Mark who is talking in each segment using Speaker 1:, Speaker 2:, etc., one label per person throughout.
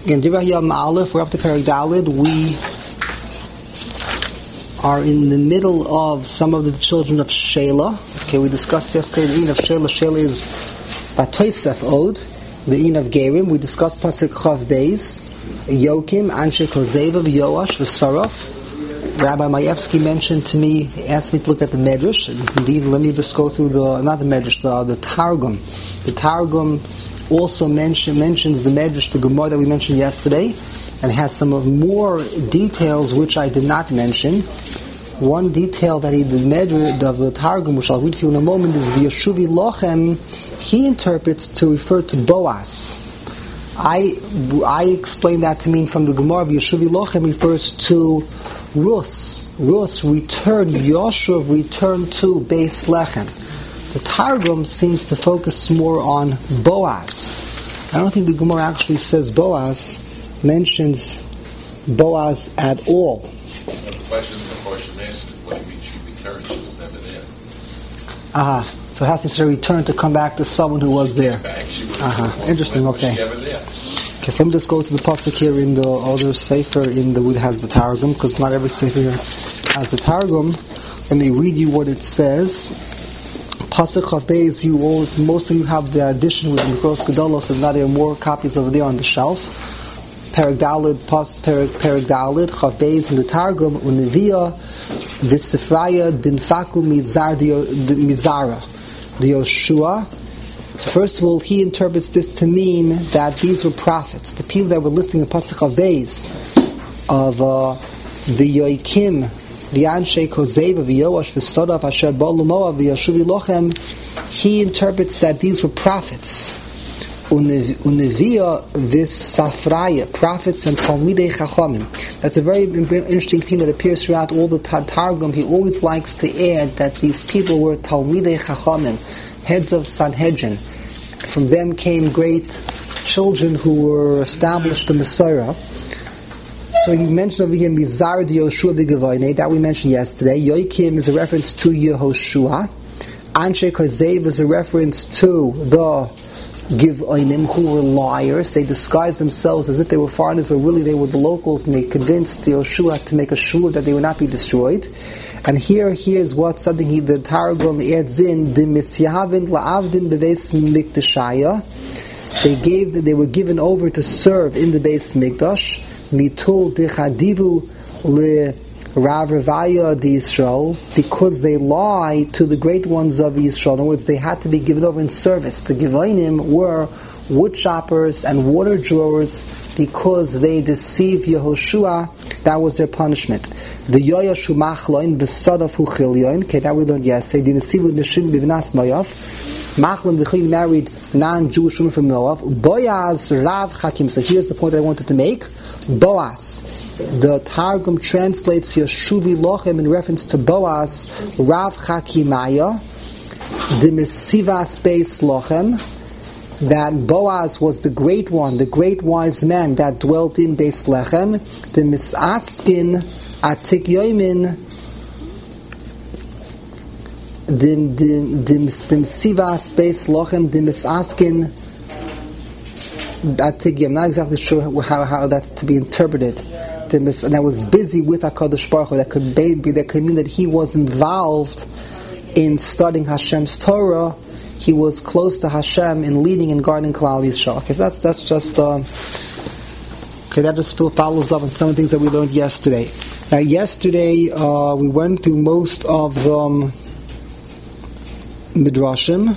Speaker 1: Again, Divrei Hayam Aleph, we're up to Perek Daled. We are in the middle of some of the children of Shelah. Okay, we discussed yesterday the Ein of Shelah. Shelah is Batoisef Od, the Ein of Gerim. We discussed Pasuk Chav Beis, Yokim, Anshe Kozeva, Yoash, V'Saraf. Rabbi Mayevsky mentioned to me, asked me to look at the Medrash. Indeed, let me just go through not the Medrash, the Targum. The Targum also mentions the Medrash, the Gemara that we mentioned yesterday, and has some more details which I did not mention. One detail that the Medrash of the Targum, which I'll read for you in a moment, is the Yeshuvi Lochem. He interprets to refer to Boaz. I explained that to mean from the Gemara of Yeshuvi Lochem refers to Rus. Rus returned, Yoshuv returned to Beis Lechem. The Targum seems to focus more on Boaz. I don't think the Gemara actually says Boaz, mentions Boaz at all.
Speaker 2: The question answered, what do you mean she returned? She was never there.
Speaker 1: So it has to return to come back to someone who was there. Interesting, okay. Okay, so let me just go to the pasuk here in the other sefer that has the Targum, because not every sefer here has the Targum. Let me read you what it says. Pasuk Chav Beis, most of you have the edition with Mikros Gedolos, and now there are more copies over there on the shelf. Perek Daled, Perek Daled, Chav Beis in the Targum, Univia, V'Sifraya, Dinfaku Mizara, the Yoshua. So first of all, he interprets this to mean that these were prophets. The people that were listing the Pasuk Chav Beis of the Yoikim, the Anshe Kozeva, the Yoash, the Sodaf, Asher Balu Moav, the Yeshuvi Lochem, he interprets that these were prophets. Unevia V'Safraya, prophets and Talmidei Chachamim. That's a very interesting thing that appears throughout all the Targum. He always likes to add that these people were Talmidei Chachamim, heads of Sanhedrin. From them came great children who were established in Messiah. So he mentioned over here Mizar de Yoshua v'Gevayne, that we mentioned yesterday. Yoikim is a reference to Yehoshua. Anshe Kozev is a reference to the Givaynim, who were liars. They disguised themselves as if they were foreigners, but really they were the locals, and they convinced Yoshua to make a shur that they would not be destroyed. And here's what something the Targum adds in: the Misyahavin la'avdin beveis mikdashaya. They were given over to serve in the Beis Mikdash. Mitul dechadivu le Rav Revaya de Yisrael, because they lied to the great ones of Yisrael. In other words, they had to be given over in service. The Givaynim were wood choppers and water drawers because they deceived Yehoshua. That was their punishment. The Yoyashu Machloin, the Sodaf Hu Chilyoin, okay, that we learned yesterday. The Nesivu Neshim Bivnas Mayav. Machlon V'chil married non-Jewish women from Moav. Boaz Rav Chakim. So here's the point that I wanted to make. Boaz. The Targum translates Yeshuvi Lochem in reference to Boaz, Rav Chakimaya, the Mesivas Beis Lochem, that Boaz was the great one, the great wise man that dwelt in Beis Lechem, the Misaskin Atik Yoimin, the Mesivas Beis Lochem, the Misaskin Atik. I'm not exactly sure how that's to be interpreted. And that was busy with HaKadosh Baruch Hu. That could mean that he was involved in studying Hashem's Torah. He was close to Hashem in leading and guarding Klal Yisrael. Okay, so that's just that just follows up on some of the things that we learned yesterday. Now, yesterday we went through most of the Midrashim.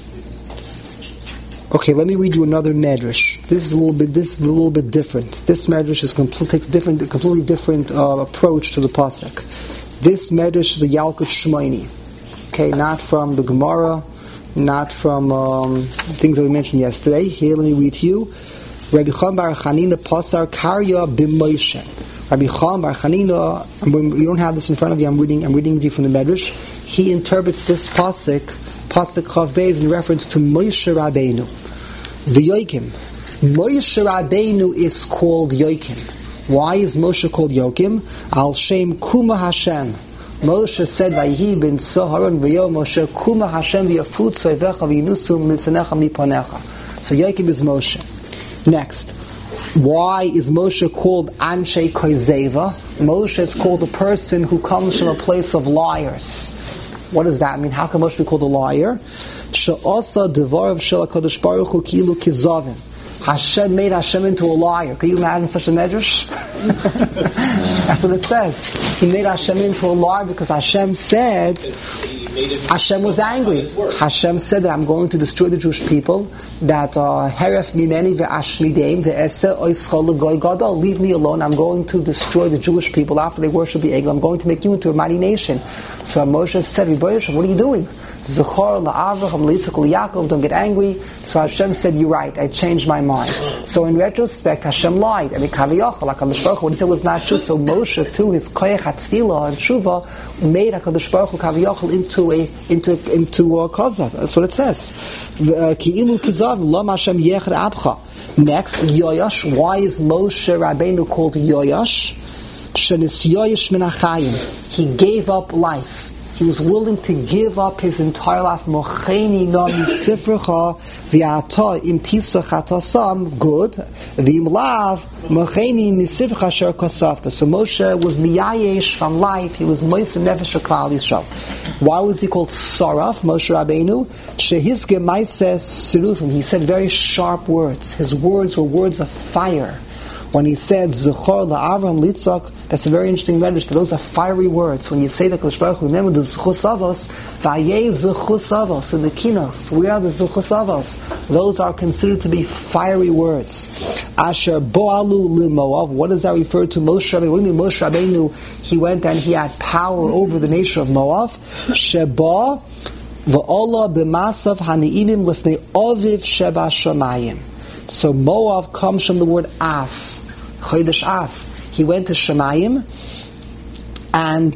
Speaker 1: Okay, let me read you another medrash. This is a little bit different. This medrash takes a completely different approach to the pasuk. This medrash is a Yalkut Shmoini. Okay, not from the Gemara, not from things that we mentioned yesterday. Here, let me read to you. Rabbi Cham bar Chanina pasar karya b'Moshe. Rabbi Cham bar Chanina. You don't have this in front of you. I'm reading to you from the medrash. He interprets this pasuk Chav Beis in reference to Moshe Rabbeinu. The Yoikim. Moshe Rabbeinu is called Yoikim. Why is Moshe called Yoikim? Al Shem Kuma Hashem. Moshe said, Vayhi bin Soharon v'yo Moshe Kuma Hashem v'yafut soivecha v'yinusum mitzanecha mipanecha. So Yoikim is Moshe. Next. Why is Moshe called Anshe Koizeva? Moshe is called a person who comes from a place of liars. What does that mean? How can Moshe be called a liar? She'asa devarav shel HaKadosh Baruch Hu kilu kizavim. Hashem made Hashem into a liar. Can you imagine such a medrash? That's what it says. He made Hashem into a liar because Hashem said, Hashem was angry. Hashem said that I'm going to destroy the Jewish people, that heref mimeni ve'ashmideim ve'eseh oischol l'goy gadol, leave me alone, I'm going to destroy the Jewish people after they worship the Egel, I'm going to make you into a mighty nation. So Moshe said, what are you doing? Zechor la'avraham litzak l'Yaakov, don't get angry. So Hashem said, you're right, I changed my mind. So in retrospect, Hashem lied. And the kaviyach, HaKadosh Baruch Hu, what he said was not true. So Moshe, through his koyach hatzvila and tshuva, made HaKadosh Baruch Hu kaviyach into a kazav. That's what it says. Ki'ilu kizav lam Hashem yecher abcha. Next, Yoyash. Why is Moshe Rabbeinu called Yoyash? Shenis Yoyash min hachayim. He gave up life. He was willing to give up his entire life. Mocheni nami sifrecha v'ata im tisach atasam, good. V'im lav mocheni misifrecha sher kosafta. So Moshe was miyayesh from life. He was moisen nefesh klal Yisrael. Why was he called Saraf, Moshe Rabbeinu? Shehizge maises sirufim. He said very sharp words. His words were words of fire. When he said Zechor la'Avraham litzak, that's a very interesting medrash. Those are fiery words. When you say the Kodesh Baruch Hu, remember the Zechus Avos, Vayei Zechus Avos in the Kinos. Where are the Zechus Avos? Those are considered to be fiery words. Asher Bo'alu L'Moav. What does that refer to? Moshe Rabbeinu. What do you mean Moshe Rabbeinu? He went and he had power over the nation of Moav. Sheba v'ola b'masav hani'imim lifnei oviv sheba shamayim. So Moav comes from the word Af. Chodesh Af. He went to Shemayim, and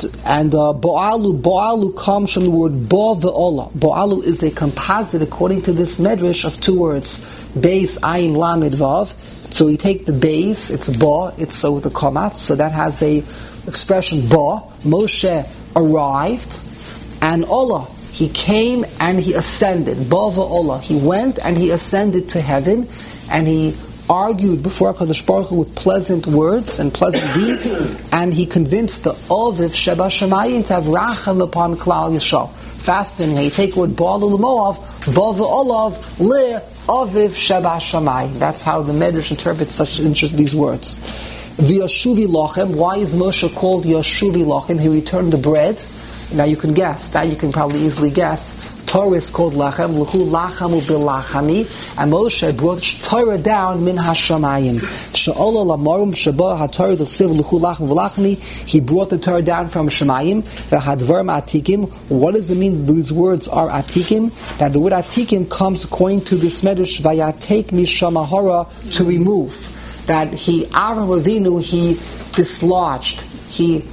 Speaker 1: Bo'alu comes from the word Bo ve'ola. Bo'alu is a composite, according to this medrash, of two words, Beis Ayin Lamed Vav. So we take the Beis, it's Bo, it's with the komatz, so that has a expression Bo. Moshe arrived, and Ola, he came and he ascended. Bo ve'ola. He went and he ascended to heaven, and he argued before HaKadosh Baruch Hu with pleasant words and pleasant deeds, and he convinced the Oviv Sheba Shemayim to have racham upon Klal Yisrael. Fasting, you take the word Ba'alu L'Moav, Ba ve'olav Le Oviv Sheba Shemayim. That's how the Medrash interprets these words. V'Yashuvi Lochem. Why is Moshe called Yashuvi Lochem? He returned the bread. Now you can guess. That you can probably easily guess. Torah is called Lachem, L'chu Lachamu B'Lachami, and Moshe brought Torah down min Hashamayim. She'ola Lamarum Sheba HaTorah D'Siv L'chu Lachamu B'Lachami. He brought the Torah down from Shemayim. V'Hadvarim Atikim. What does it mean these words are Atikim? That the word Atikim comes according to this medrash, Vayatek Misham Hara, to remove. That Avraham Avinu, he dislodged. He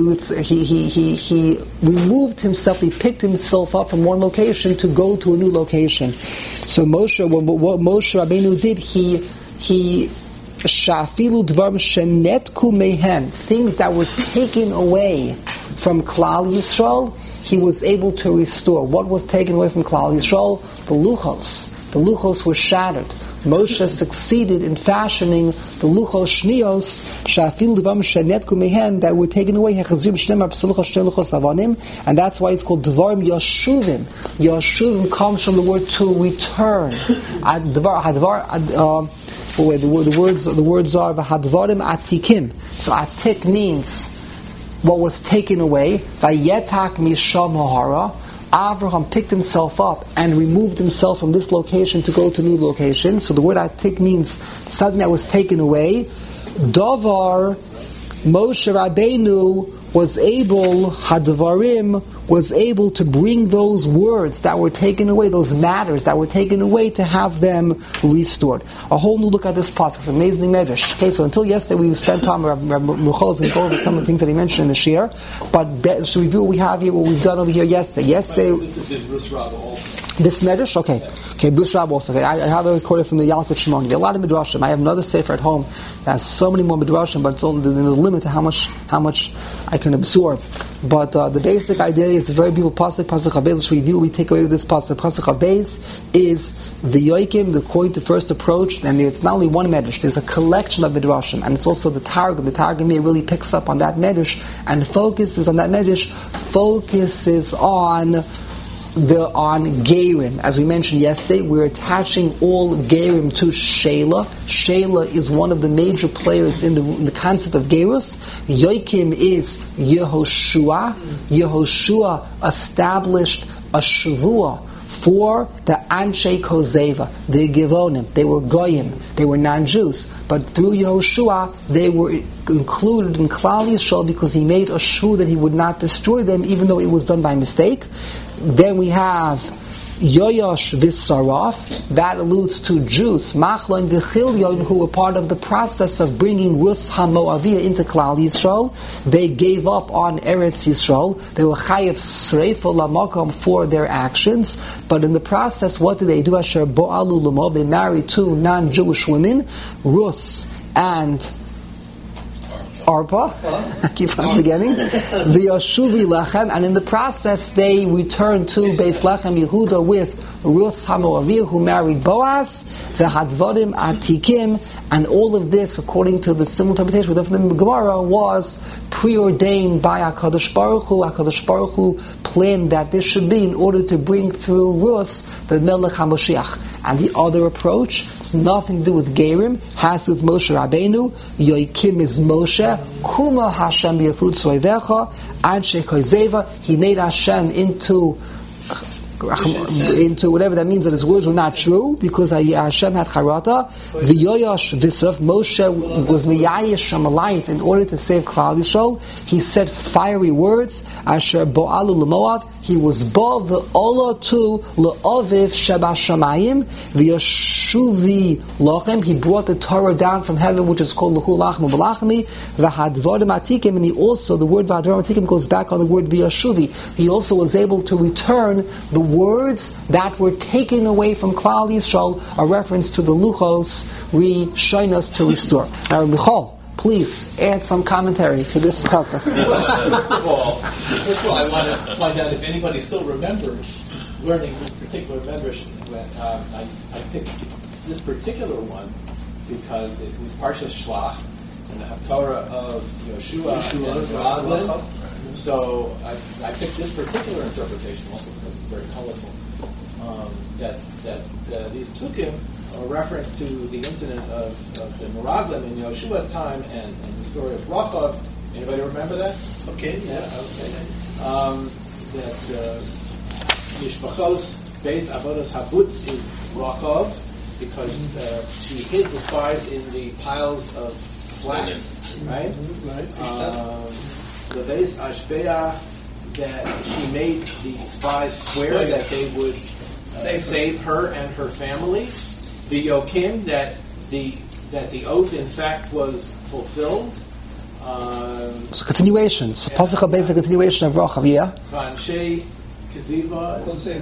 Speaker 1: removed himself, he picked himself up from one location to go to a new location. So what Moshe Rabbeinu did, he shafilu dvarim shenetku mehem, things that were taken away from Klal Yisrael, he was able to restore. What was taken away from Klal Yisrael? The luchos. The luchos were shattered. Moshe succeeded in fashioning the luchos shnios shafil dvarim shenetku mehem that were taken away, and that's why it's called dvarim yashuvim. Yashuvim comes from the word to return. The words are v'hadvarim atikim. So atik means what was taken away. Vayetak misham hara. Avraham picked himself up and removed himself from this location to go to a new location. So the word atik means something that was taken away. Davar, Moshe Rabbeinu was able to bring those words that were taken away, those matters that were taken away, to have them restored. A whole new look at this process. It's an amazing medrash. Okay, so until yesterday we spent time, Rabbi Muchal is going to go over some of the things that he mentioned in the shir, but to review what we have here, what we've done over here yesterday.
Speaker 3: This is in Rus Rabbah also.
Speaker 1: This medrash, okay, Bushrab also. Okay, I have a recorded from the Yalkut Shimon. There are a lot of midrashim. I have another sefer at home that has so many more midrashim, but it's only there's a limit to how much I can absorb. But the basic idea is a very beautiful pasuk Habeis. Let's review. We take away with this pasuk Habeis is the yoikim, the according to first approach, and it's not only one medrash. There's a collection of midrashim, and it's also the Targum. The Targum here really picks up on that medrash and focuses on that medrash. Focuses on Gerim. As we mentioned yesterday, we're attaching all Gerim to Sheila. Sheila is one of the major players in the concept of Gerus. Yoikim is Yehoshua. Yehoshua established a Shavua for the Anshe Kozeva, the Givonim. They were Goyim, they were non-Jews. But through Yehoshua, they were included in Klal Yisrael because he made a shvu that he would not destroy them, even though it was done by mistake. Then we have Yoyash V'Saraf, that alludes to Jews, Machlon V'Chilyon, who were part of the process of bringing Rus HaMoaviyah into Klal Yisrael. They gave up on Eretz Yisrael. They were Chayev Sreifo Lamakom for their actions. But in the process, what did they do? Asher Bo'alu L'mov, they married two non-Jewish women, Rus and Arpa, I keep on forgetting, the Yashuvi Lechem, and in the process they returned to Beis Lechem Yehuda with Rus HaMoaviyah, who married Boaz, the Hadvarim Atikim, and all of this, according to the simple interpretation we learned from the Gemara, was preordained by HaKadosh Baruch Hu. HaKadosh Baruch Hu planned that this should be in order to bring through Rus the Melech HaMoshiach. And the other approach has nothing to do with Gerim, has to do with Moshe Rabbeinu. Yoikim is Moshe. Kuma Hashem Yefud Soivecha. Anshe Kozeva. He made Hashem into whatever that means, that his words were not true because Hashem had charata. V'yoyash v'sraf, Moshe was miyayish from a life in order to save Klal Yisrael. He said fiery words. Asher bo'alu l'moav, he was bo v'ola to l'oviv sheba shamayim v'yashuvi lochem. He brought the Torah down from heaven, which is called l'chul lachmu b'lachmi v'hadvarim atikim, and he also, the word v'hadvarim atikim goes back on the word v'yashuvi. He also was able to return the words that were taken away from Klal Yisrael, a reference to the Luchos Rishonos to restore. Now, Michal, please add some commentary to this pasuk.
Speaker 3: First of all, I want to find out if anybody still remembers learning this particular medrash. I picked this particular one because it was Parshas Shlach and the Haftarah of Yoshua and Radlin. So I picked this particular interpretation also because it's very colorful. That these psukim are a reference to the incident of the Meraglim in Yoshua's time and the story of Rachav. Anybody remember that? Okay, yeah, okay. That Mishpachos Beis Avodas Habutz is Rachav because she hid the spies in the piles of flax, right? Right. The Beis Ashbeah, that she made the spies swear that they would save her and her family. The Yokim, that the oath in fact was fulfilled.
Speaker 1: It's a continuation. So Pasuk HaBeis is a continuation of Rachav, yeah?
Speaker 3: Anshe Kiziva,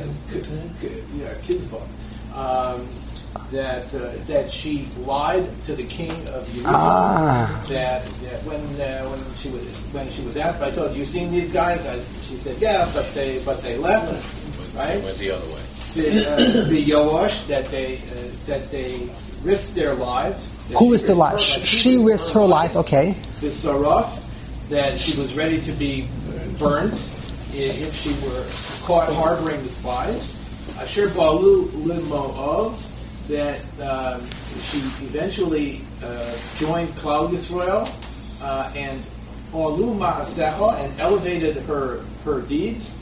Speaker 3: Kizva. That she lied to the king of Yehuda. That when she was asked, I told you seen these guys? She said, yeah, but they left, right?
Speaker 2: Went the other way.
Speaker 3: The Yoash, that they risked their lives.
Speaker 1: Who risked their life? She risked her life. Okay.
Speaker 3: The Saraf, that she was ready to be burnt if she were caught harboring the spies. Asher Balu Limo'ov, that she eventually joined Klal Yisrael and Olu Ma'asecha, and elevated her deeds.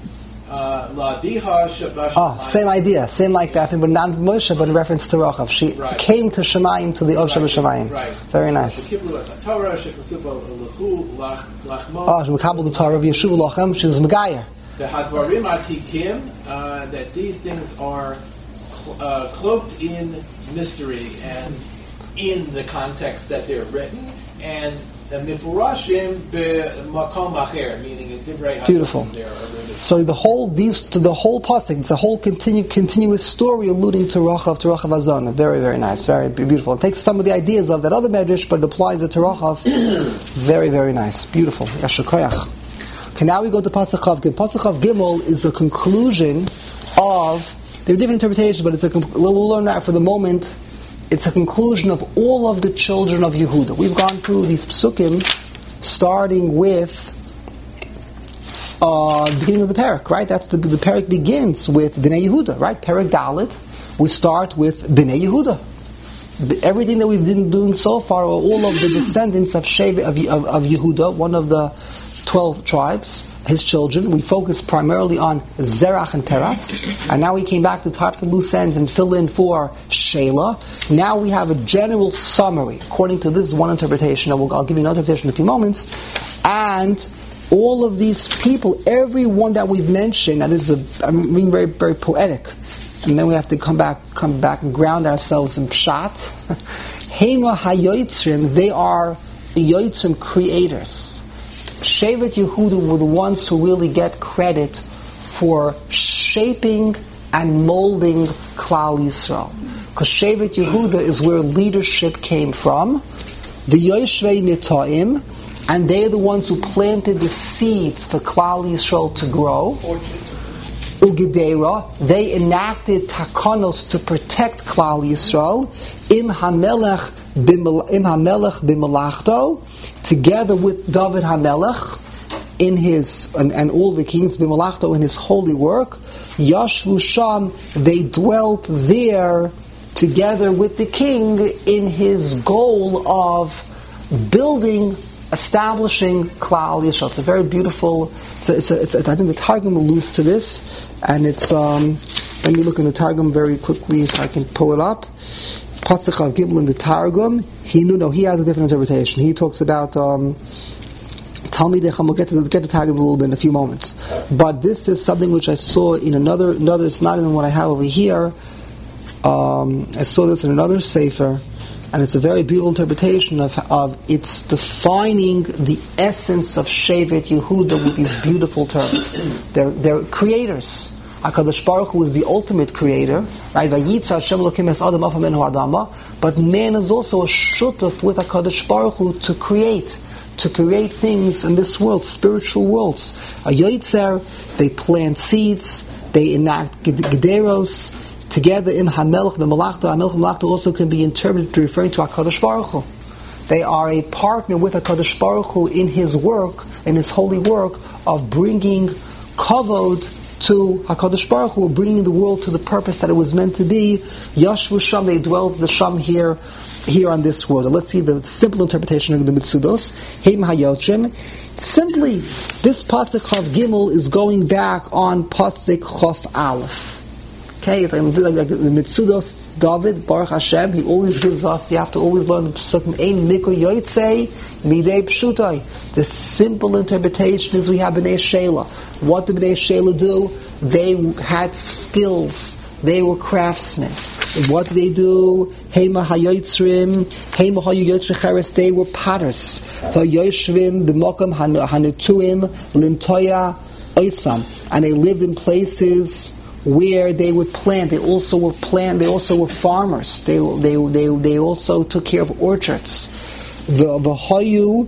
Speaker 1: Same idea, same like that, but not Moshe, but in reference to Rachav. She came to Shemayim, to the Ov Shemayim.
Speaker 3: Right.
Speaker 1: Very nice. She was Mekabel the Torah of Yeshuva Lochem. She was Megayer.
Speaker 3: The Hadvarim Atikim, that these things are cloaked in mystery and in the context that they're written, and the Mifurashim b'makom acher, meaning in
Speaker 1: Beautiful. So the whole pasuk, it's a whole continuous story alluding to Rachav Azana. Very, very nice, very beautiful. It takes some of the ideas of that other medrash, but it applies it to Rachav. Very, very nice, beautiful. Yasher koyach. Okay, now we go to Pasuk Chav Gimel. Pasuk Chav Gimel is a conclusion of. There are different interpretations, but we'll learn that for the moment. It's a conclusion of all of the children of Yehuda. We've gone through these psukim, starting with the beginning of the parak, right? That's the parak begins with Bnei Yehuda, right? Parak Dalet. We start with Bnei Yehuda. Everything that we've been doing so far are all of the descendants of Yehuda, one of the 12 tribes, his children. We focus primarily on Zerach and Peretz, and now we came back to tie up the loose ends and fill in for Shelah. Now we have a general summary, according to this one interpretation. I'll give you another interpretation in a few moments. And all of these people, every one that we've mentioned, and this is I'm being very, very poetic, and then we have to come back and ground ourselves in Pshat. Hema HaYotzrim, they are Yotzrim creators. Shevet Yehuda were the ones who really get credit for shaping and molding Klal Yisrael. Because Shevet Yehuda is where leadership came from. The Yoshvei Nita'im, and they're the ones who planted the seeds for Klal Yisrael to grow. Ugedera, they enacted takanos to protect Klal Yisrael. Im HaMelech b'melachto, together with David HaMelech in his and all the kings b'melachto in his holy work. Yashvu Sham, they dwelt there together with the king in his goal of building, establishing Klal Yisrael. It's a very beautiful. I think the Targum alludes to this, and it's. Let me look in the Targum very quickly if I can pull it up. Pasuk Chav Gimel in the Targum. He has a different interpretation. He talks about Talmidei Chacham. We'll get to the Targum a little bit in a few moments. But this is something which I saw in another. It's not in what I have over here. I saw this in another sefer. And it's a very beautiful interpretation of it's defining the essence of Shevet Yehuda with these beautiful terms. They're creators. HaKadosh Baruch Hu is the ultimate creator, right? Vayitza Hashem Elokim es Adam Afa Menhu Adama. But man is also a shutuf with HaKadosh Baruch Hu to create things in this world, spiritual worlds. A Yoitzer, they plant seeds, they enact Gederos. Together, Im HaMelech b'Melachto, HaMelech b'Melachto also can be interpreted referring to HaKadosh Baruch Hu. They are a partner with HaKadosh Baruch Hu in his work, in his holy work of bringing kavod to HaKadosh Baruch Hu, bringing the world to the purpose that it was meant to be. Yashvu Sham, they dwelt the Sham here on this world. Let's see the simple interpretation of the Mitzudos. Heim HaYotzrim. Simply, this Pasuk Chav Gimel is going back on Pasuk Chav Aleph. Okay, it's like the Mitzudos David, Baruch Hashem, he always gives us, you have to always learn the Psukim, Ein Mikro Yotzei, Midei Pshutai. The simple interpretation is we have Bnei Shelah. What did Bnei Shelah do? They had skills. They were craftsmen. What did they do? Hema HaYotzrim, Hema HaYotzrim Cheres, they were potters. VaYoshvim, B'mokam HaNetuim, Lintoya, Oisam. And they lived in places where they would plant. They also were farmers. They also took care of orchards. The Hayu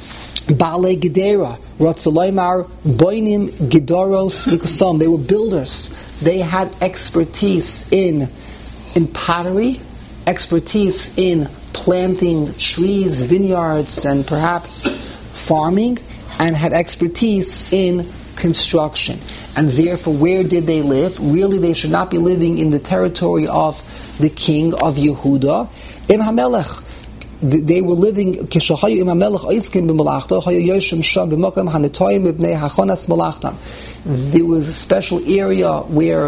Speaker 1: Bale Gedera Ratzalaymar Boinim Gedoros Mikosam. They were builders. They had expertise in pottery, expertise in planting trees, vineyards, and perhaps farming, and had expertise in construction. And therefore, where did they live? Really, they should not be living in the territory of the king of Yehuda. Im HaMelech, they were living. Kishahayu Im HaMelech oiskim b'malachto hayu yoshim sham b'mokam hanetoyim b'bnei hachonas malachtam. There was a special area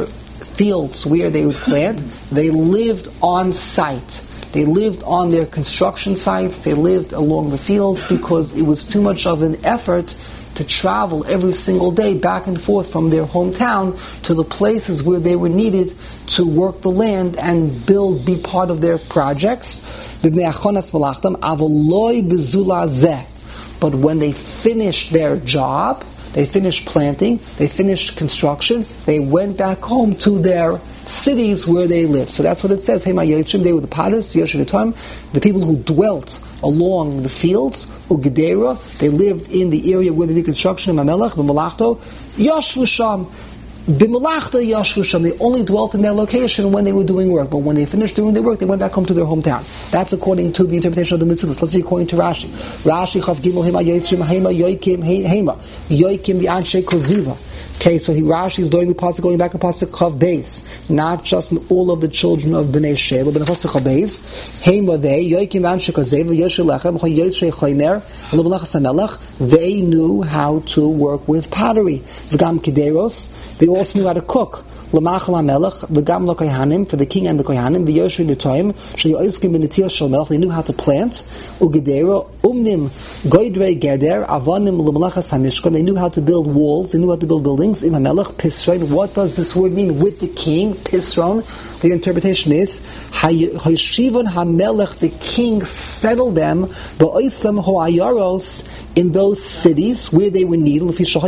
Speaker 1: fields where they would plant. They lived on site. They lived on their construction sites. They lived along the fields because it was too much of an effort to travel every single day back and forth from their hometown to the places where they were needed to work the land and be part of their projects. But when they finished their job, they finished planting, they finished construction, they went back home to their cities where they lived. So that's what it says. They were the potters, the people who dwelt along the fields, Ugedera, they lived in the area where they did construction, Mamelech, B'malachto, Yashvu Sham. B'malachta Yashvu Sham. They only dwelt in their location when they were doing work, but when they finished doing their work, they went back home to their hometown. That's according to the interpretation of the Mitzvahs. Let's see according to Rashi. Rashi Chav Gimel Hema Yotzrim Hema Yoikim Hema Yoikim B'Anshe Koziva. Okay, so Rashi is learning the pasuk, going back to pasuk Chav Beis, not just in all of the children of Bnei Sheva, but in pasuk Chav Beis. Hema they Yoikim B'Anshe Koziva Yoshelechem Yotzrei Chomer L'Malachas HaMelech. They knew how to work with pottery. V'gam Kederos. They also knew how to cook. L'machal HaMelech, v'gam lo kohanim, for the king and the kohanim, v'yoshri netoim, she'yoiskim b'netiyah shel melech, they knew how to plant. Ugedera, umnim, goydrei geder, avanim l'malachas hamishkan, they knew how to build walls, they knew how to build buildings. Im HaMelech, pisron, what does this word mean? With the king, pisron. The interpretation is, Hayshivon HaMelech, the king settled them, ba'oisam ho'ayaros, in those cities where they were needed.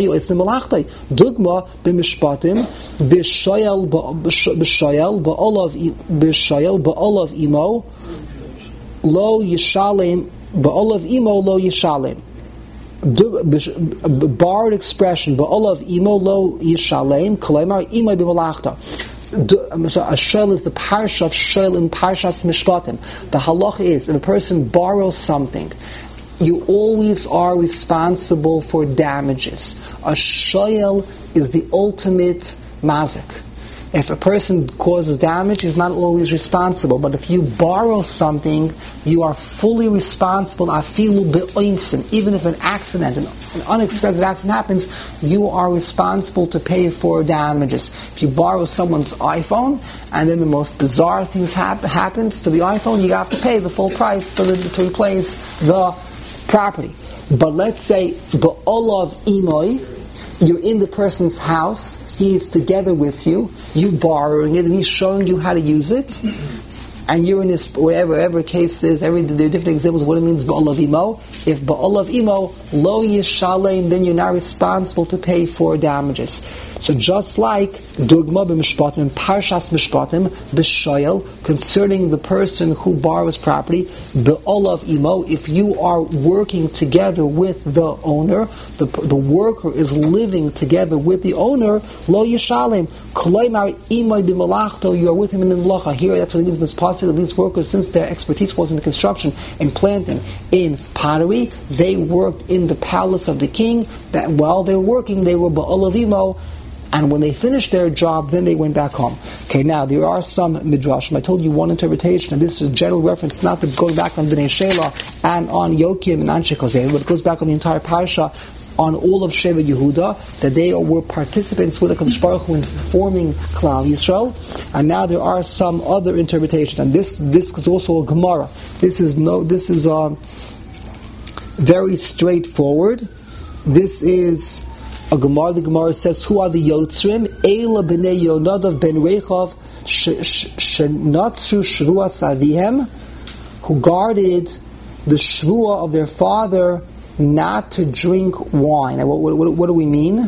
Speaker 1: Dugma b'mishpatim b'shoyel ba'olav imo lo yishalem ba'olav imo lo yishalem. Barred expression ba'olav imo lo yishalem kolaymar imay b'malachta. So a shel is the parsha of shel in Parshas Mishpatim. The halacha is if a person borrows something, you always are responsible for damages. A shoyel is the ultimate mazik. If a person causes damage, he's not always responsible. But if you borrow something, you are fully responsible. Afilu be'oinsin. Even if an accident, an unexpected accident happens, you are responsible to pay for damages. If you borrow someone's iPhone, and then the most bizarre things happens to the iPhone, you have to pay the full price to replace the property. But let's say ba'olav imoy, you're in the person's house, he is together with you, you're borrowing it, and he's showing you how to use it, and you're in this, whatever case is, there are different examples of what it means ba'olav imo. If ba'olav imo lo yishalem, then you're now responsible to pay for damages. So just like dugma b'mishpatim, parshas mishpatim, b'shoyel, concerning the person who borrows property, ba'olav imo, if you are working together with the owner, the worker is living together with the owner, lo yishalem, kolaymar imoy b'malachto, you are with him in the malacha. Here, that's what it means in this passage, that these workers, since their expertise was in construction, in planting, in pottery, they worked in the palace of the king, that while they were working, they were ba'olav imo, and when they finished their job, then they went back home. Okay, now there are some midrashim. I told you one interpretation, and this is a general reference, not to going back on Bnei Shelah and on Yokim and Anshe Kozev, but it goes back on the entire parsha, on all of Sheva Yehuda, that they were participants with the Kadosh Baruch Hu in forming Klal Yisrael. And now there are some other interpretations, and this is also a Gemara. This is very straightforward. This is a Gemara. The Gemara says, "Who are the Yotzrim? Eila b'nei Yonadav ben Rechav shenatzru shvuas avihem, who guarded the shvua of their father not to drink wine." And what do we mean?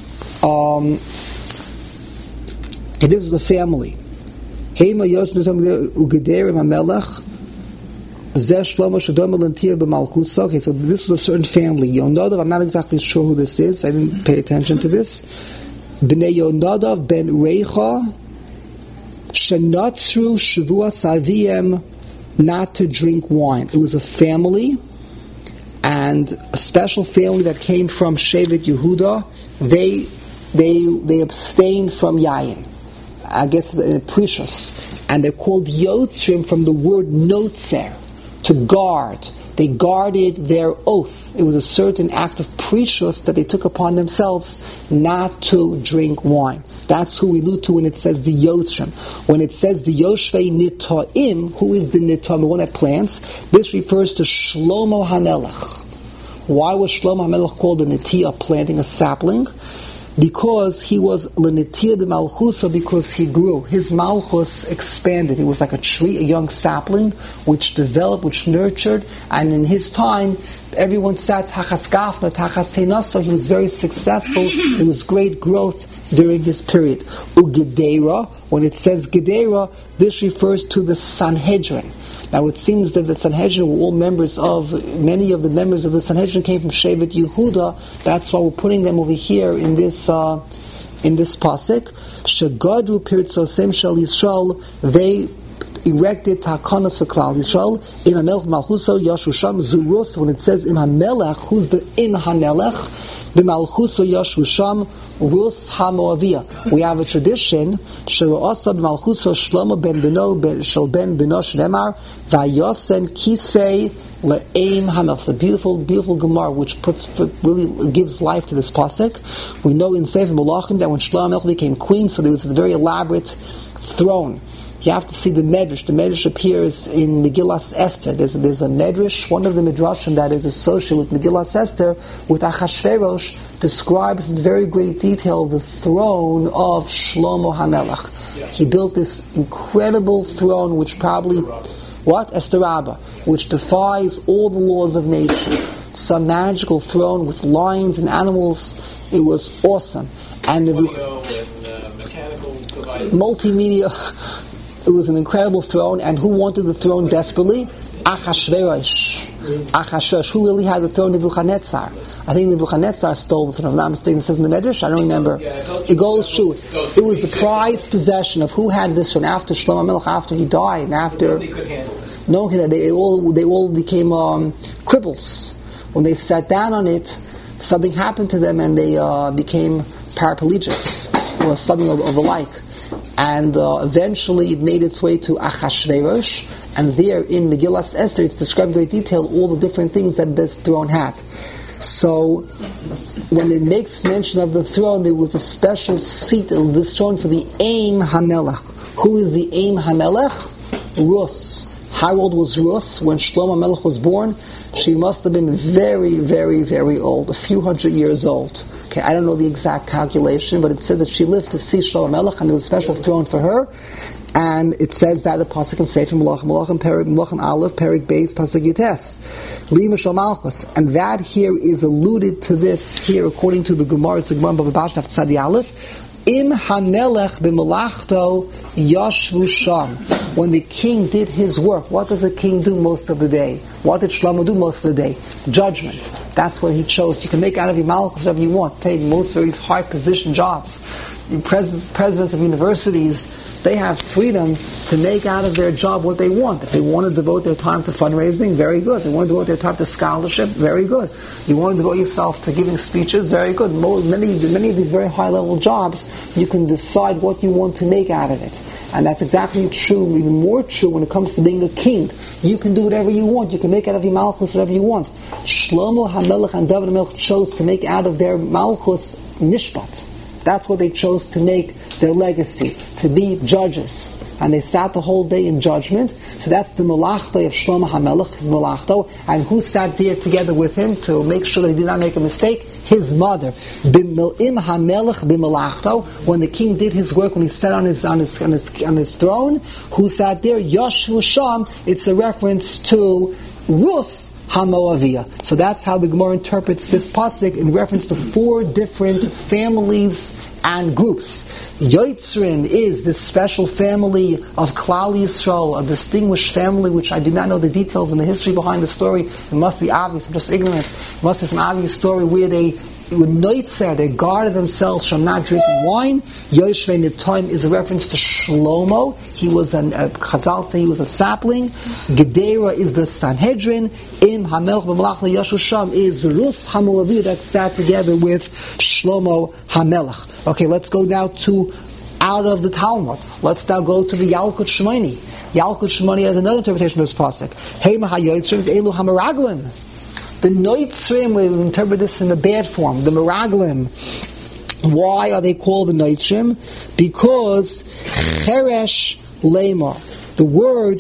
Speaker 1: This is a family. Hema Yosnu Ugederim HaMelech Zeh Shlomo Shadom Elantia B'Malchusa. Okay, so this is a certain family. Yonadav, I'm not exactly sure who this is. I didn't pay attention to this. B'nei Yonadav ben Reicha Shenatzru Shavuas Aviem, not to drink wine. It was a family, and a special family that came from Shevet Yehuda. They abstained from yayin. I guess precious, and they're called Yotzrim from the word notzer, to guard. They guarded their oath. It was a certain act of precious that they took upon themselves not to drink wine. That's who we allude to when it says the Yotzrim. When it says the Yoshvei Nitoim, who is the Nitoim, the one that plants, this refers to Shlomo HaMelech. Why was Shlomo HaMelech called a Nitiyah, planting a sapling? because he was l'netia b'malchusa, because he grew. His malchus expanded. It was like a tree, a young sapling, which developed, which nurtured, and in his time, everyone sat tachas gafna, tachas teinas, so he was very successful. There was great growth during his period. Ugedera, when it says Gedera, this refers to the Sanhedrin. Now it seems that the Sanhedrin were all many of the members of the Sanhedrin came from Shevet Yehuda. That's why we're putting them over here in this pasuk. Shegadru pirtzosem shel Yisrael, they erected takanas for Klal Yisrael. Im hamelech malchuso yashu sham zurus. When it says im hamelech, who's the im hamelech? The malchuso yashu sham Rus HaMoaviyah. We have a tradition, Sheru'asa b'malchuso Shlomo ben Beno shel ben Beno shnemar vayosem kisei le'eim hamelech. It's a beautiful, beautiful Gemara which really gives life to this pasuk. We know in Sefer Malachim that when Shlomo became queen, so there was a very elaborate throne. You have to see the Medrash. The Medrash appears in Megillas Esther. There's a Medrash, one of the Midrashim that is associated with Megillas Esther, with Achashverosh, describes in very great detail the throne of Shlomo HaMelech. He built this incredible throne, which probably, Esther Rabbah, which defies all the laws of nature. Some magical throne with lions and animals. It was awesome. And multimedia. It was an incredible throne, and who wanted the throne desperately? Achashverosh. Who really had the throne? Nebuchadnezzar. I think Nebuchadnezzar stole the throne. If I'm not mistaken, it says in the Medrash. I don't remember. It goes through. It was the prized possession of who had this throne after Shlomo Melech, after he died, and after
Speaker 3: nobody could handle it.
Speaker 1: No, they all became cripples. When they sat down on it, something happened to them, and they became paraplegics or something of the like. And eventually it made its way to Achashverosh, and there in Megillas Esther it's described in great detail all the different things that this throne had. So when it makes mention of the throne, there was a special seat in this throne for the Aim HaMelech. Who is the Aim HaMelech? Rus. How old was Rus when Shlomo HaMelech was born? She must have been very, very, very old, a few hundred years old. Okay, I don't know the exact calculation, but it said that she lived to see Shlomo HaMelech, and there was a special throne for her. And it says that the pasuk in Sefer Malachim Aleph, Perik Beis, pasuk Yutes, Lima Shal Malchus, and that here is alluded to this here according to the Gemara. It's the Gemara Bava Basra after Tzadi Aleph. Im Hamelech b'Malachto Yashvu Sham. When the king did his work, what does a king do most of the day? What did Shlomo do most of the day? Judgment. That's what he chose. You can make out of your malchus whatever you want. Take most of these high position jobs. Presidents of universities, they have freedom to make out of their job what they want. If they want to devote their time to fundraising, very good. If they want to devote their time to scholarship, very good. You want to devote yourself to giving speeches, very good. Many of these very high-level jobs, you can decide what you want to make out of it. And that's exactly true, even more true when it comes to being a king. You can do whatever you want. You can make out of your malchus whatever you want. Shlomo HaMelech and David HaMelech chose to make out of their malchus mishpat. That's what they chose to make their legacy, to be judges. And they sat the whole day in judgment. So that's the Malachto of Shlomo HaMelech, his Malachto. And who sat there together with him to make sure that he did not make a mistake? His mother. B'mil'im HaMelech b'Malachto. When the king did his work, when he sat on his throne, who sat there? Yashvu Sham. It's a reference to Rus HaMoaviyah. So that's how the Gemara interprets this pasuk in reference to 4 different families and groups. Yotzrim is this special family of Klal Yisrael, a distinguished family which I do not know the details and the history behind the story. It must be obvious, I'm just ignorant. It must be some obvious story where they guarded themselves from not drinking wine. Yoshvei Nitoim is a reference to Shlomo. He was Chazal say he was a sapling. Gedera is the Sanhedrin. Im Hamelech b'Malachto Yashu Sham is Rus HaMoaviyah that sat together with Shlomo HaMelech. Okay, let's go now to out of the Talmud. Let's now go to the Yalkut Shimoni. Yalkut Shimoni has another interpretation of this pasuk. Hema HaYotzrim is Elu HaMeraglim. The Noitzrim, we interpret this in the bad form, the Meraglim. Why are they called the Noitzrim? Because Cheresh Lemar. The word,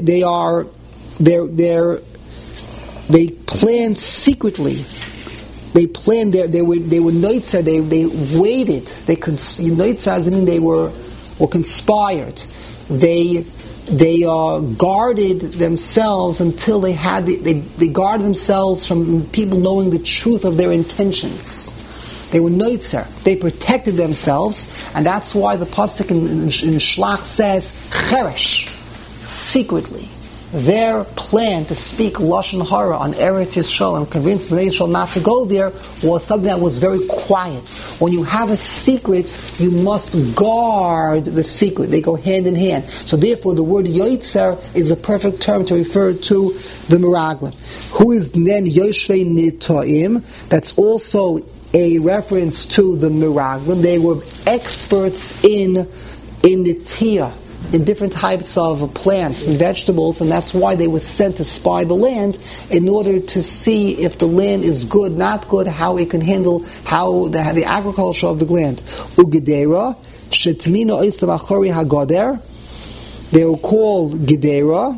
Speaker 1: they plan secretly They planned they were noitzer, they waited. Noitzer as in they were conspired. They guarded themselves until they guarded themselves from people knowing the truth of their intentions. They were noitzer. They protected themselves, and that's why the pasuk in Shlach says cheresh, secretly. Their plan to speak Lashon Hara on Eretz Yisrael and convince Bnei Yisrael not to go there was something that was very quiet. When you have a secret, you must guard the secret. They go hand in hand. So therefore, the word Yoitzer is a perfect term to refer to the Meraglim. Who is then Yoshvei Nitoim? That's also a reference to the Meraglim. They were experts in Nitiyah, in different types of plants and vegetables, and that's why they were sent to spy the land in order to see if the land is good, not good, how it can handle the agriculture of the land. Ugedera, Shetmino Isam Achori Hagoder. They were called Gedera.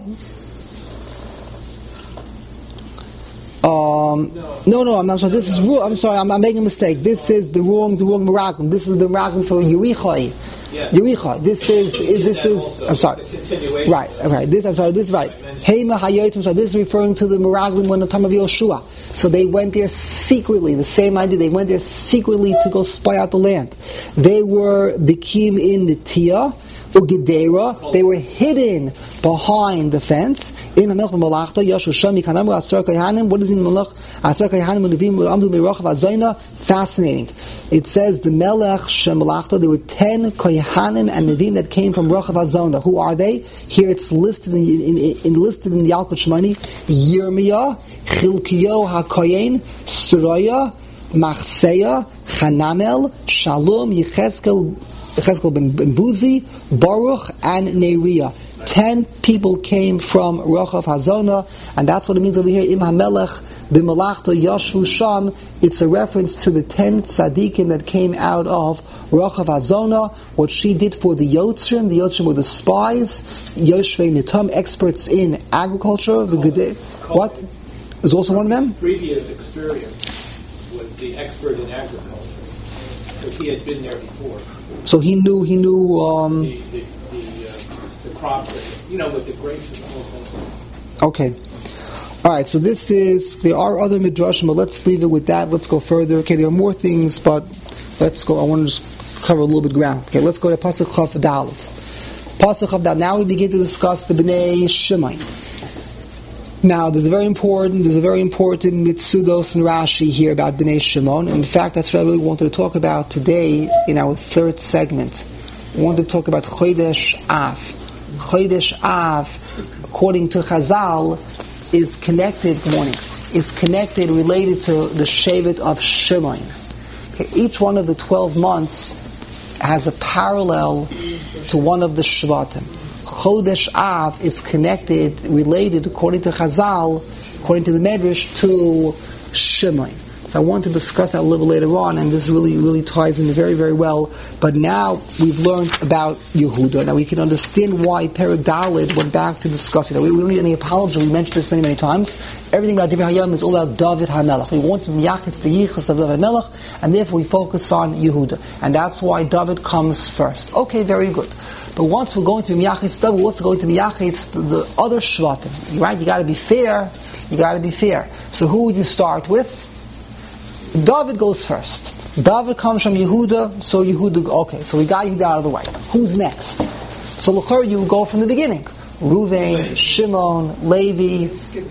Speaker 1: No, I'm not sorry. This is I'm sorry. I'm making a mistake. This is the wrong Meraglim. This is the Meraglim for Yerichai.
Speaker 3: Yes.
Speaker 1: Yericha. This is. I'm sorry. Right. Okay. This is right. Hema Hayotim. So this is referring to the Meraglim when the time of Yoshua. So they went there secretly. The same idea. They went there secretly to go spy out the land. They were Bikim in Nitiyah. Ugedera, they were hidden behind the fence. In Melech Malachta, Yashusham Mikanamu Asar Kayanim. What is in Melech Asar Kayanim Univim Amdu Mirachav Azayna? Fascinating. It says the Melech Shemalachta. There were 10 Kayanim and Nevim that came from Rachav Azona. Who are they? Here it's listed in the Yalkut Shmoni: Yirmiyah, Chilkiyo HaKoyen, Suraya, Machseya, Chanamel, Shalom, Yechezkel ben Buzi, Baruch, and Neriah. 10 people came from Rachav Hazona, and that's what it means over here. Im HaMelech b'Malachto Yashvu Sham. It's a reference to the 10 tzaddikim that came out of Rachav Hazona. What she did for the Yotzrim were the spies. Yoshvei Nitam, experts in agriculture. What is also one of them?
Speaker 3: Previous experience was the expert in agriculture because he had been there before.
Speaker 1: So he knew
Speaker 3: the crops, with the grapes and the whole thing.
Speaker 1: Okay. All right, so there are other midrashim, but let's leave it with that. Let's go further. Okay, there are more things, but let's go. I want to just cover a little bit of ground. Okay, let's go to Pasuk Chaf Dalet. Pasuk Chaf Dalet. Now we begin to discuss the Bnei Shimon. Now, there's a very important Mitzudos and Rashi here about Bnei Shimon. In fact, that's what I really wanted to talk about today in our third segment. We wanted to talk about Chodesh Av. Chodesh Av, according to Chazal, is connected, related to the Shevet of Shimon. Okay, each one of the 12 months has a parallel to one of the Shvatim. Chodesh Av is related, according to Chazal, according to the Medrash, to Shimon. So I want to discuss that a little later on, and this really ties in very, very well. But now we've learned about Yehuda. Now we can understand why Perek Dalet went back to discussing it. We don't need any apology. We mentioned this many times. Everything about Divrei Hayam is all about David HaMelech. We want to miyachitz the yichus of David HaMelech, and therefore we focus on Yehuda. And that's why David comes first. Okay, very good. But once we're going to miyachitz David, we're also going to miyachitz the other Shvatim. Right? You got to be fair. So who would you start with? David goes first. David comes from Yehuda, so Yehuda, okay, so we got Yehuda out of the way. Who's next? So l'chor, you go from the beginning. Reuven, Shimon, Levi.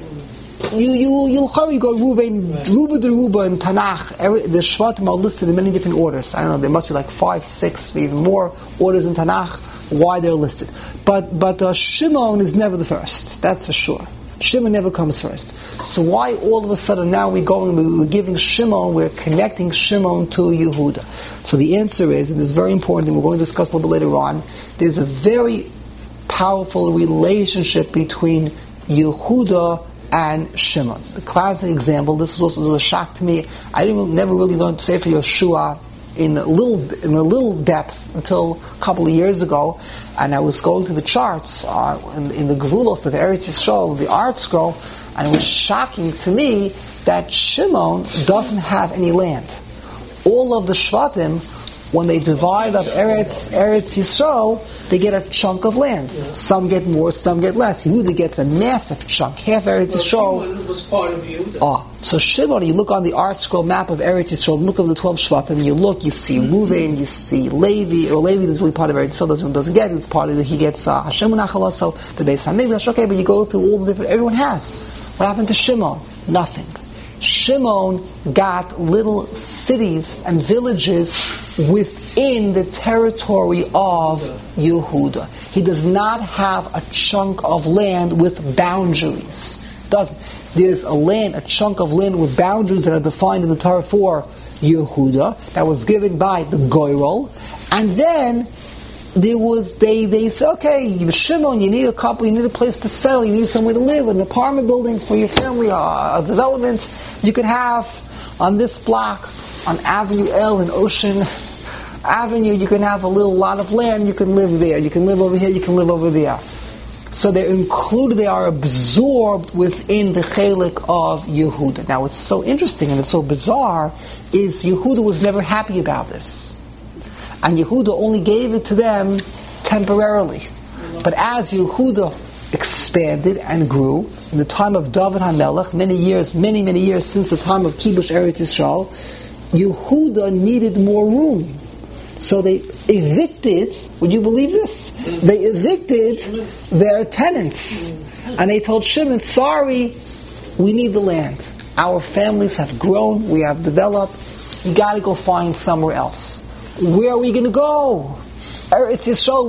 Speaker 1: You go Reuven, Ruba and Tanakh. The Shvatim are listed in many different orders. I don't know, there must be like 5, 6, even more orders in Tanakh, why they're listed. But Shimon is never the first, that's for sure. Shimon never comes first. So why all of a sudden now we're giving Shimon, we're connecting Shimon to Yehuda? So the answer is, and it's very important, and we're going to discuss a little bit later on, there's a very powerful relationship between Yehuda and Shimon. The classic example, this is also a shock to me, I never really learned Sefer Yeshua in a little depth until a couple of years ago, and I was going through the charts in the Gevulos of Eretz Yisrael, the art scroll, And it was shocking to me that Shimon doesn't have any land. All of the Shvatim, when they divide up Eretz Yisrael, they get a chunk of land. Some get more, some get less. Yehuda gets a massive chunk, half Eretz Yisrael.
Speaker 4: Shimon was part of Yehuda.
Speaker 1: So Shimon, you look on the art scroll map of Eretz Yisrael, look at the 12 Shvatim, you see Reuven, you see Levi, or Levi is really part of Eretz Yisrael, doesn't get it, it's part of it, he gets Hashem Nachalaso, the Beis HaMikdash, okay, but you go through all the different, everyone has. What happened to Shimon? Nothing. Shimon got little cities and villages within the territory of Yehuda. He does not have a chunk of land with boundaries. Doesn't. There's a chunk of land with boundaries that are defined in the Torah for Yehuda that was given by the Goyrol, and then they say, okay, Shimon, you need a place to settle, you need somewhere to live, an apartment building for your family, a development. You could have on this block, on Avenue L in Ocean Avenue, you can have a little lot of land, you can live there, you can live over here, you can live over there. So they're included, they are absorbed within the chelik of Yehuda. Now what's so interesting and it's so bizarre is Yehuda was never happy about this. And Yehuda only gave it to them temporarily. But as Yehuda expanded and grew, in the time of David HaMelech, many years since the time of Kibush Eretz Yisrael, Yehuda needed more room. So they evicted, would you believe this? They evicted their tenants. And they told Shimon, sorry, we need the land. Our families have grown, we have developed, you got to go find somewhere else. Where are we going to go? Eretz Yisrael